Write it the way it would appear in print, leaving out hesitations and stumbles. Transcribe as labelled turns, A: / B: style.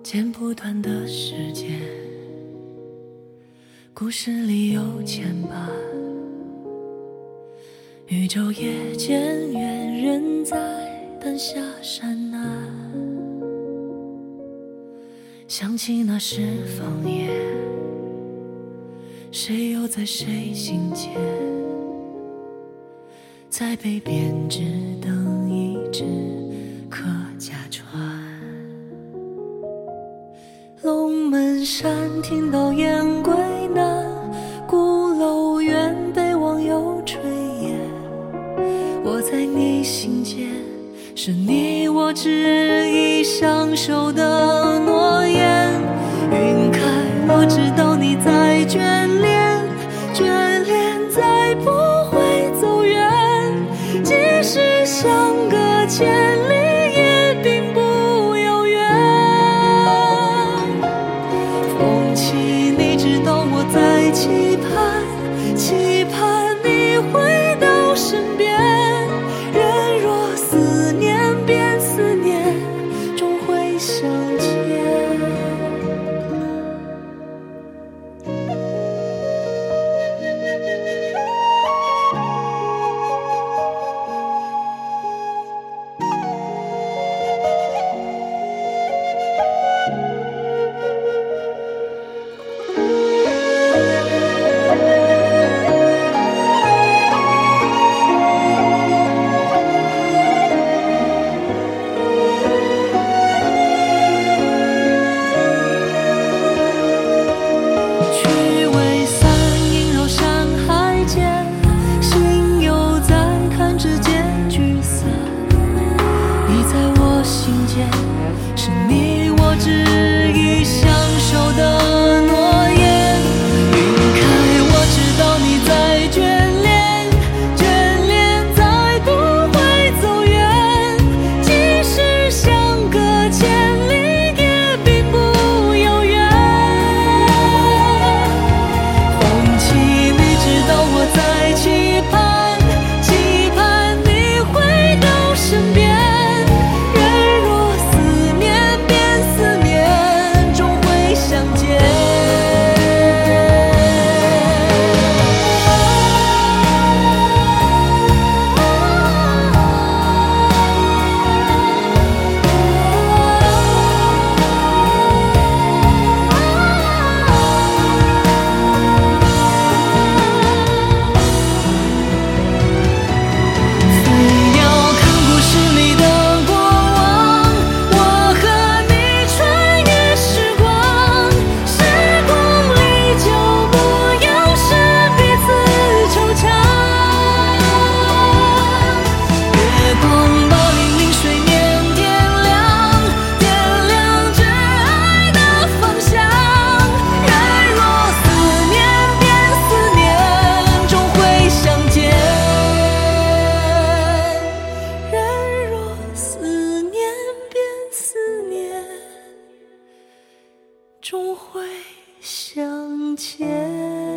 A: 剪不断的时间，故事里有牵绊，宇宙也渐远，人在灯下山南。想起那时方言，谁又在谁心间，在北边只等一只客家船。龙门山听到雁归南，鼓楼远被网友吹烟。我在你心间，是你我执意相守的诺言。云开，我知道你在眷恋，眷恋再不会走远。即使相隔千里，也并不遥远。风起，你知道我在期盼，期盼你回到身边。人若思念变思念，终会相见。是你我执意相守的诺言。云开，我知道你在眷恋，眷恋再不会走远。即使相隔千里，也并不遥远。风起，你知道我在期盼，期盼你回到身边。终会相见。